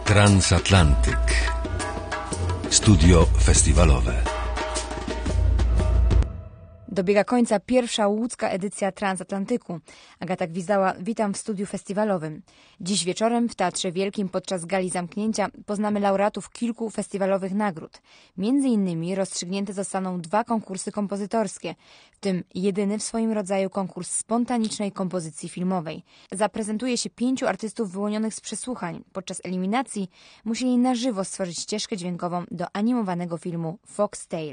Transatlantyk. Studio festiwalowe. Dobiega końca pierwsza łódzka edycja Transatlantyku. Agata Gwizdała, witam w studiu festiwalowym. Dziś wieczorem w Teatrze Wielkim podczas gali zamknięcia poznamy laureatów kilku festiwalowych nagród. Między innymi rozstrzygnięte zostaną 2 konkursy kompozytorskie, w tym jedyny w swoim rodzaju konkurs spontanicznej kompozycji filmowej. Zaprezentuje się 5 artystów wyłonionych z przesłuchań. Podczas eliminacji musieli na żywo stworzyć ścieżkę dźwiękową do animowanego filmu Fox Tale.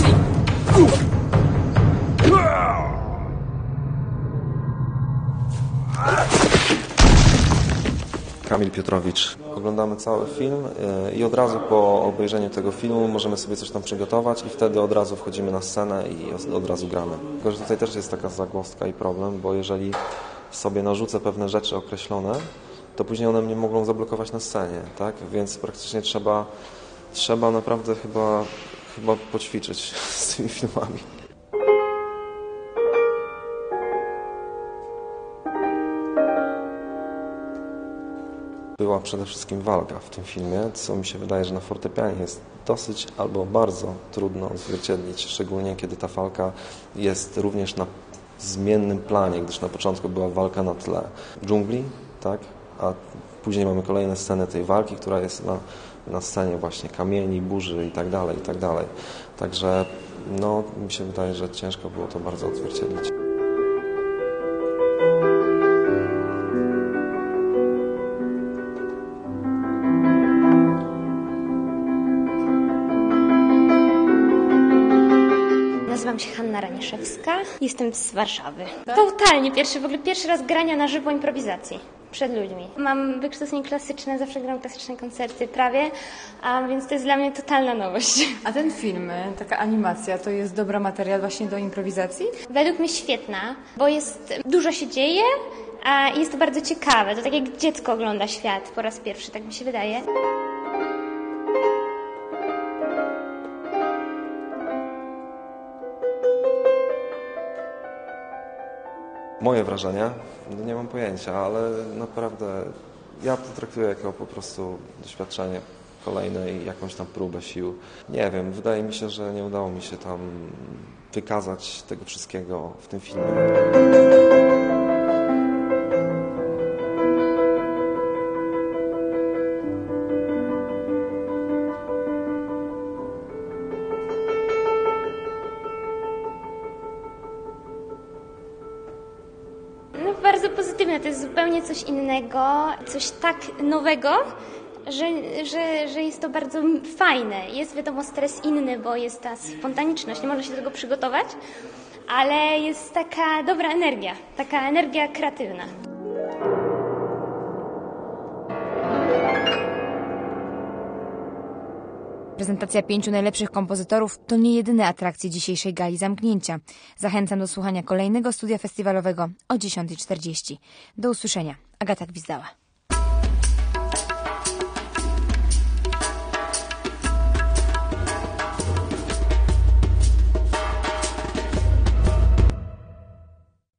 Kamil Piotrowicz. Oglądamy cały film i od razu po obejrzeniu tego filmu możemy sobie coś tam przygotować i wtedy od razu wchodzimy na scenę i od razu gramy. Tylko że tutaj też jest taka zagwozdka i problem, bo jeżeli sobie narzucę pewne rzeczy określone, to później one mnie mogą zablokować na scenie, tak? Więc praktycznie trzeba naprawdę chyba poćwiczyć z tymi filmami. Była przede wszystkim walka w tym filmie, co mi się wydaje, że na fortepianie jest dosyć albo bardzo trudno odzwierciedlić, szczególnie kiedy ta walka jest również na zmiennym planie, gdyż na początku była walka na tle dżungli, tak? A później mamy kolejne sceny tej walki, która jest na scenie właśnie kamieni, burzy i tak dalej, i tak dalej. Także no, mi się wydaje, że ciężko było to bardzo odzwierciedlić. Nazywam się Hanna Raniszewska, jestem z Warszawy. Totalnie pierwszy raz grania na żywo improwizacji przed ludźmi. Mam wykształcenie klasyczne, zawsze gram klasyczne koncerty prawie, a więc to jest dla mnie totalna nowość. A ten film, taka animacja, to jest dobra materiał właśnie do improwizacji? Według mnie świetna, bo dużo się dzieje, a jest to bardzo ciekawe. To tak jak dziecko ogląda świat po raz pierwszy, tak mi się wydaje. Moje wrażenia? No nie mam pojęcia, ale naprawdę ja to traktuję jako po prostu doświadczenie kolejne i jakąś tam próbę sił. Nie wiem, wydaje mi się, że nie udało mi się tam wykazać tego wszystkiego w tym filmie. Bardzo pozytywne, to jest zupełnie coś innego, coś tak nowego, że jest to bardzo fajne. Jest wiadomo stres inny, bo jest ta spontaniczność, nie można się do tego przygotować, ale jest taka dobra energia, taka energia kreatywna. Prezentacja 5 najlepszych kompozytorów to nie jedyne atrakcje dzisiejszej gali zamknięcia. Zachęcam do słuchania kolejnego studia festiwalowego o 10:40. Do usłyszenia. Agata Gwizdała.